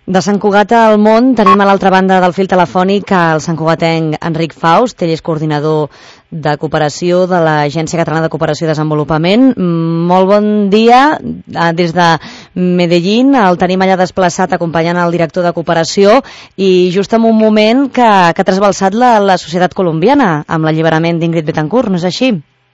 De Sant Cugat al món tenim a l'altra banda del fil telefònic el santcugatenc Enric Faust, ell és coordinador de cooperació de l'Agència Catalana de Cooperació i Desenvolupament. Molt bon dia des de Medellín, el tenim allà desplaçat acompanyant el director de cooperació i just en un moment que ha trasbalsat la societat colombiana amb l'alliberament d'Ingrid Betancourt, no és així?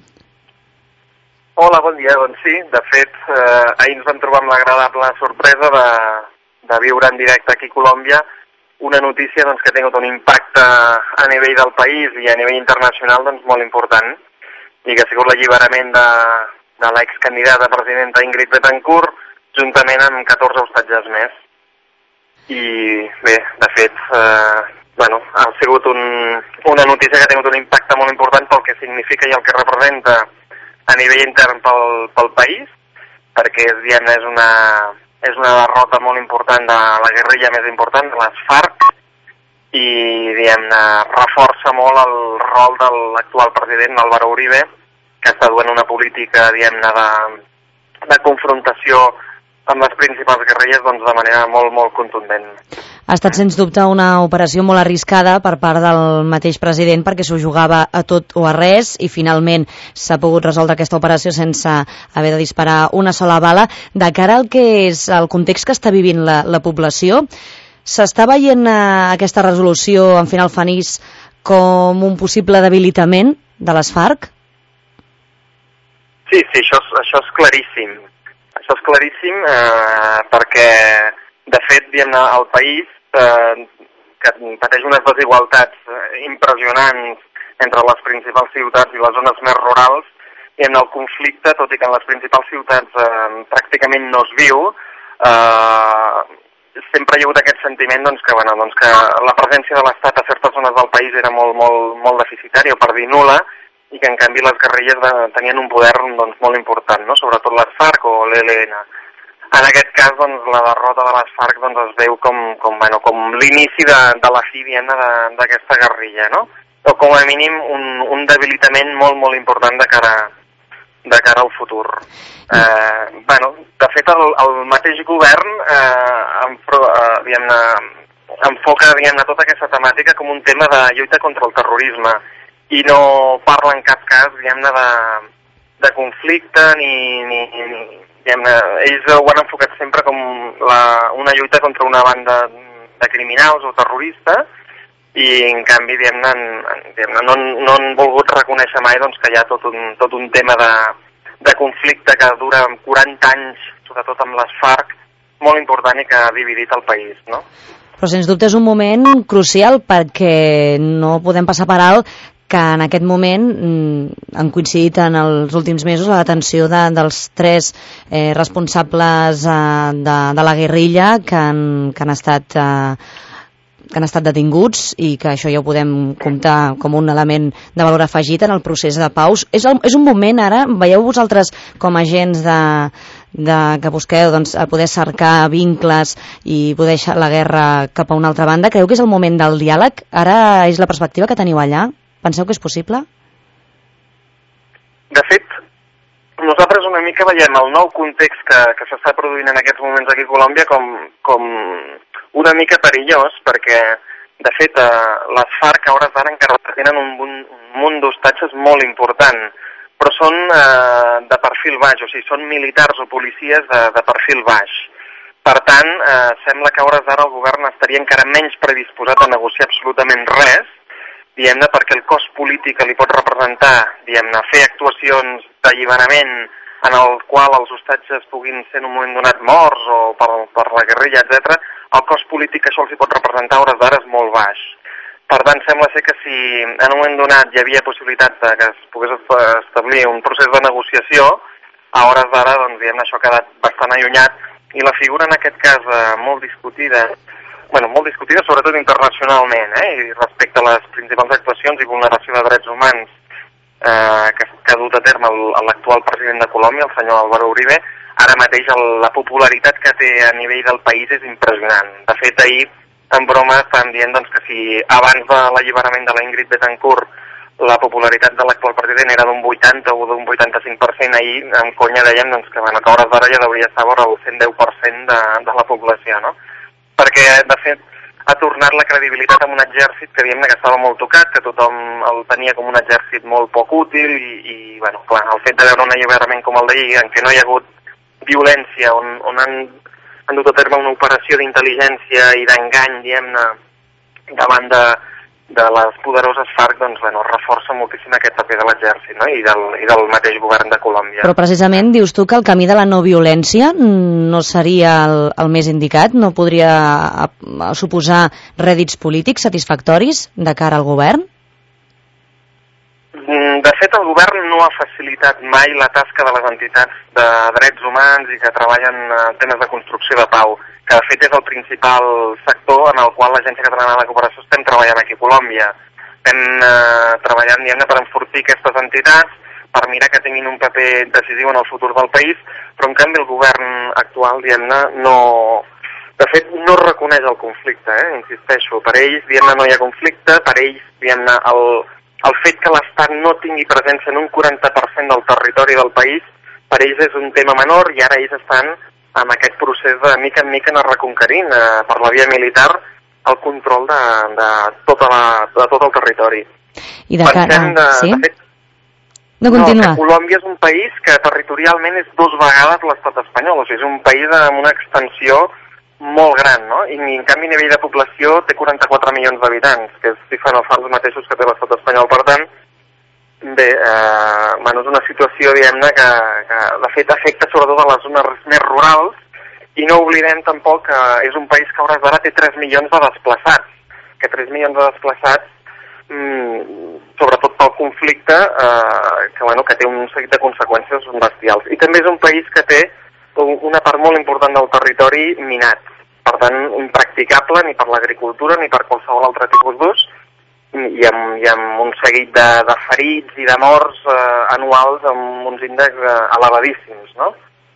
Hola, bon dia. Doncs sí, de fet, ahir ens vam trobar amb l'agradable sorpresa de viure en directe aquí a Colòmbia una notícia que ha tingut un impacte a nivell del país i a nivell internacional molt important, i que ha sigut l'alliberament de l'excandidata presidenta Ingrid Betancourt juntament amb 14 hostatges més. I bé, de fet, ha sigut una notícia que ha tingut un impacte molt important pel que significa i el que representa a nivell intern pel país, perquè és una derrota molt important de la guerrilla més important, de les FARC, i reforça molt el rol de l'actual president, Álvaro Uribe, que està duent una política de confrontació amb les principals guerrilles de manera molt, molt contundent. Ha estat, sens dubte, una operació molt arriscada per part del mateix president perquè s'ho jugava a tot o a res i finalment s'ha pogut resoldre aquesta operació sense haver de disparar una sola bala. De cara al que és el context que està vivint la població, s'està veient aquesta resolució en final feliç com un possible debilitament de les FARC? Sí, això és claríssim. Això és claríssim perquè, de fet, el país que pateix unes desigualtats impressionants entre les principals ciutats i les zones més rurals, i en el conflicte, tot i que en les principals ciutats pràcticament no es viu, sempre hi ha hagut aquest sentiment que la presència de l'Estat a certes zones del país era molt, molt, molt deficitària, o per dir nul·la, i que en canvi les guerrilles tenien un poder molt important, no? Sobretot les FARC o l'ELN. En aquest cas, la derrota de les FARC es veu com l'inici de la fi d'aquesta guerrilla, no? O com a mínim un debilitament molt, molt important de cara al futur. De fet, el mateix govern enfoca tota aquesta temàtica com un tema de lluita contra el terrorisme i no parla en cap cas de conflicte ells ho han enfocat sempre com una lluita contra una banda de criminals o terroristes, i en canvi no han volgut reconèixer mai que hi ha tot un tema de conflicte que dura 40 anys, sobretot amb les FARC, molt important i que ha dividit el país, no? Però sens dubte és un moment crucial perquè no podem passar per alt que en aquest moment han coincidit en els últims mesos la detenció dels 3 responsables de la guerrilla que han estat detinguts, i que això ja ho podem comptar com un element de valor afegit en el procés de pau. És un moment ara, veieu vosaltres com a agents que busqueu poder cercar vincles i poder deixar la guerra cap a una altra banda, creieu que és el moment del diàleg? Ara és la perspectiva que teniu allà? Penseu que és possible? De fet, nosaltres una mica veiem el nou context que s'està produint en aquests moments aquí a Colòmbia com una mica perillós, perquè, de fet, les FARC a hores d'ara encara tenen un munt d'hostatges molt important, però són de perfil baix, o sigui, són militars o policies de perfil baix. Per tant, sembla que a hores d'ara el govern estaria encara menys predisposat a negociar absolutament res, perquè el cos polític que li pot representar, fer actuacions d'alliberament en el qual els hostatges puguin ser en un moment donat morts o per la guerrilla, etc., el cos polític que això els hi pot representar a hores d'ara és molt baix. Per tant, sembla ser que si en un moment donat hi havia possibilitat que es pogués establir un procés de negociació, a hores d'ara això ha quedat bastant allunyat, i la figura en aquest cas molt discutida sobretot internacionalment, i respecte a les principals actuacions i vulneració de drets humans que ha dut a terme l'actual president de Colòmbia, el senyor Álvaro Uribe, ara mateix la popularitat que té a nivell del país és impressionant. De fet, ahir, en broma, estan dient que si abans de l'alliberament de la Ingrid Betancourt la popularitat de l'actual president era d'un 80 o d'un 85%, ahir en conya dèiem que a hores d'ara ja hauria estar vora el 110% de la població, no? perquè de fet ha tornat la credibilitat amb un exèrcit que diguem-ne que estava molt tocat, que tothom el tenia com un exèrcit molt poc útil i bueno, clar, el fet de veure un alliberament com el d'ahir, en què no hi ha hagut violència, on han dut a terme una operació d'intel·ligència i d'engany, diguem-ne, davant de les poderoses FARC, doncs, bueno, reforça moltíssim aquest paper de l'exèrcit, no? I del mateix govern de Colòmbia. Però precisament dius tu que el camí de la no violència no seria el més indicat? No podria suposar rèdits polítics satisfactoris de cara al govern? De fet, el govern no ha facilitat mai la tasca de les entitats de drets humans i que treballen en temes de construcció de pau, que de fet és el principal sector en el qual l'Agència Catalana de Cooperació estem treballant aquí a Colòmbia. Estem treballant, diguem-ne, per enfortir aquestes entitats, per mirar que tinguin un paper decisiu en el futur del país, però en canvi el govern actual, diguem-ne, de fet no reconeix el conflicte, insisteixo. Per ells, diguem-ne, no hi ha conflicte, per ells, diguem-ne, el fet que l'Estat no tingui presència en un 40% del territori del país, per ells és un tema menor i ara ells estan amb aquest procés de mica en mica anar reconquerint per la via militar el control de tot el territori. I de cara... Sí? De fet, no, continua. Que Colòmbia és un país que territorialment és 2 vegades l'estat espanyol, o sigui, és un país amb una extensió molt gran, no? I en canvi a nivell de població té 44 milions d'habitants, que si fan els mateixos que té l'estat espanyol. Per tant, bé, bueno, és una situació, diguem-ne, que de fet afecta sobretot a les zones més rurals, i no oblidem tampoc que és un país que a hores d'ara té 3 milions de desplaçats, que 3 milions de desplaçats, sobretot pel conflicte, que té un seguit de conseqüències bestials. I també és un país que té una part molt important del territori minat, per tant impracticable ni per l'agricultura ni per qualsevol altre tipus d'ús, i amb un seguit de ferits i de morts anuals amb uns índexs elevadíssims, no?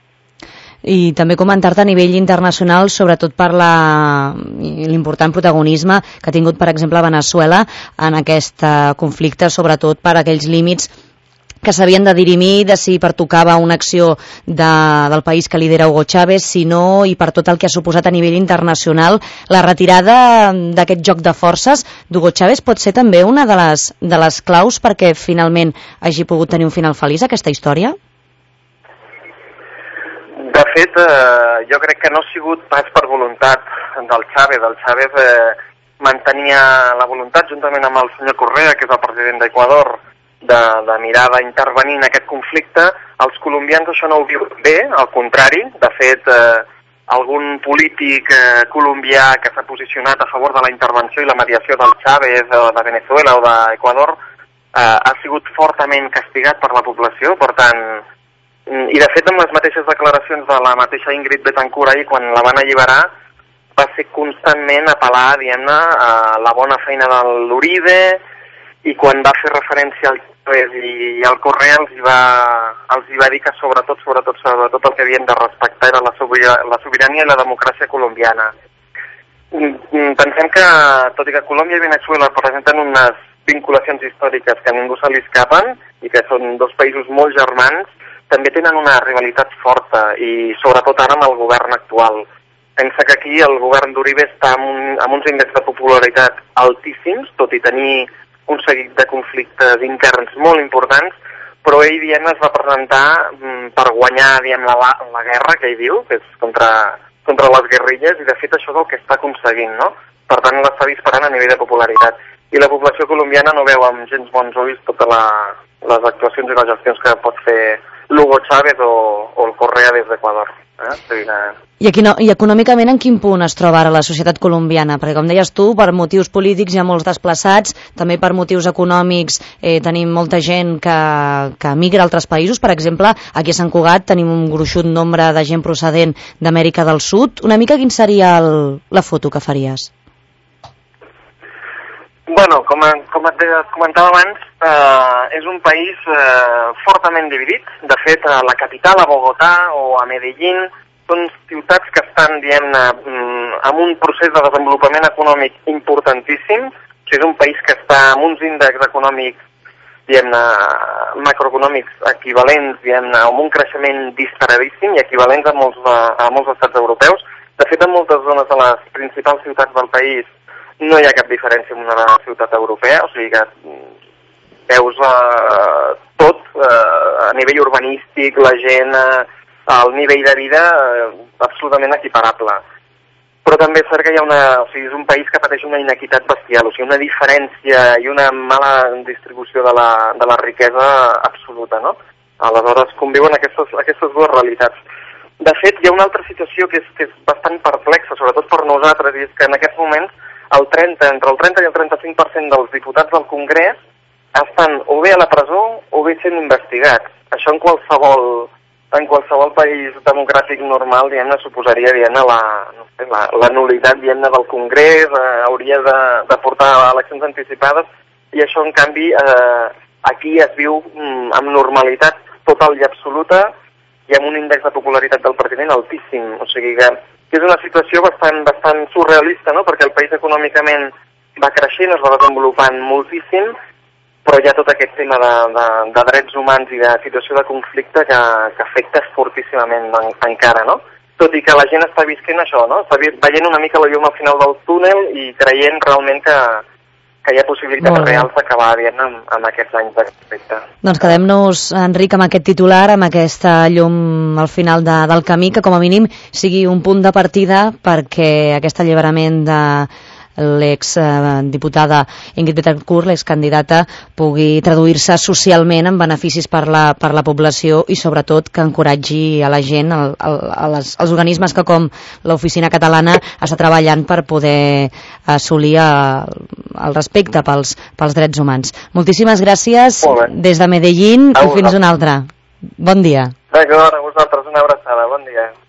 I també comentar-te a nivell internacional, sobretot per l'important protagonisme que ha tingut, per exemple, Veneçuela en aquest conflicte, sobretot per aquells límits que s'havien de dirimir de si pertocava una acció del país que lidera Hugo Chávez, si no, i per tot el que ha suposat a nivell internacional. La retirada d'aquest joc de forces d'Hugo Chávez pot ser també una de les claus perquè finalment hagi pogut tenir un final feliç aquesta història? De fet, jo crec que no ha sigut pas per voluntat del Chávez. El Chávez mantenia la voluntat, juntament amb el senyor Correa, que és el president d'Equador, de mirar d'intervenir en aquest conflicte. Els colombians això no ho viuen bé, al contrari. De fet, algun polític colombià que s'ha posicionat a favor de la intervenció i la mediació del Chávez, de Venezuela o d'Equador, ha sigut fortament castigat per la població, per tant, i de fet amb les mateixes declaracions de la mateixa Ingrid Betancourt ahir, quan la van alliberar, va ser constantment apel·lar, diguem-ne, a la bona feina de l'Uribe, i quan va fer referència al Chávez i al Correa els hi va dir que sobretot el que havien de respectar era la sobirania i la democràcia colombiana. Pensem que, tot i que Colòmbia i Veneçuela presenten unes vinculacions històriques que a ningú se li escapen i que són 2 països molt germans, també tenen una rivalitat forta i sobretot ara amb el govern actual. Pensa que aquí el govern d'Uribe està amb uns índexs de popularitat altíssims, tot i tenir un seguit de conflictes interns molt importants, però ell, diguem, es va presentar per guanyar, diguem, la guerra que ell diu, que és contra les guerrilles, i de fet això és el que està aconseguint, no? Per tant, l'està disparant a nivell de popularitat. I la població colombiana no veu amb gens bons ulls totes les actuacions i les gestions que pot fer l'Hugo Chávez o el Correa des d'Equador. I econòmicament en quin punt es troba ara la societat colombiana? Perquè, com deies tu, per motius polítics hi ha molts desplaçats, també per motius econòmics tenim molta gent que migra a altres països. Per exemple, aquí a Sant Cugat tenim un gruixut nombre de gent procedent d'Amèrica del Sud. Una mica quin seria la foto que faries? Bueno, com et comentava abans, és un país fortament dividit. De fet, a la capital, a Bogotà o a Medellín, són ciutats que estan, diguem-ne, amb un procés de desenvolupament econòmic importantíssim. O sigui, és un país que està amb uns índexs econòmics, diguem-ne, macroeconòmics equivalents, diguem-ne, amb un creixement disparadíssim i equivalents a molts estats europeus. De fet, en moltes zones de les principals ciutats del país no hi ha cap diferència amb una ciutat europea, o sigui que veus tot a nivell urbanístic, la gent, el nivell de vida absolutament equiparable. Però també és cert que és un país que pateix una inequitat bestial, o sigui, una diferència i una mala distribució de la riquesa absoluta, no? Aleshores conviuen aquestes dues realitats. De fet, hi ha una altra situació que és bastant perplexa, sobretot per nosaltres, i és que en aquests moments entre el 30 i el 35% dels diputats del Congrés estan o bé a la presó o bé sent investigats. Això en qualsevol país democràtic normal, diguem-ne, suposaria, diguem-ne, la nul·litat, diguem-ne, del Congrés, hauria de portar a eleccions anticipades, i això, en canvi, aquí es viu amb normalitat total i absoluta, i amb un índex de popularitat del president altíssim. O sigui que és una situació bastant surrealista, no? Perquè el país econòmicament va creixent, es va desenvolupant moltíssim, però hi ha tot aquest tema de drets humans i de situació de conflicte que afecta fortíssimament encara, no? Tot i que la gent està visquent això, no? Està veient una mica la llum al final del túnel i creient realment que hi ha possibilitats reals d'acabar amb aquests anys de conflicte. Doncs quedem-nos, Enric, amb aquest titular, amb aquesta llum al final del camí, que com a mínim sigui un punt de partida perquè aquest alliberament de l'exdiputada Ingrid Betancourt, l'excandidata, pugui traduir-se socialment en beneficis per la població i sobretot que encoratgi a la gent, als organismes que com l'Oficina Catalana està treballant per poder assolir el respecte pels drets humans. Moltíssimes gràcies des de Medellín i fins una altra. Bon dia. D'acord, a vosaltres una abraçada. Bon dia.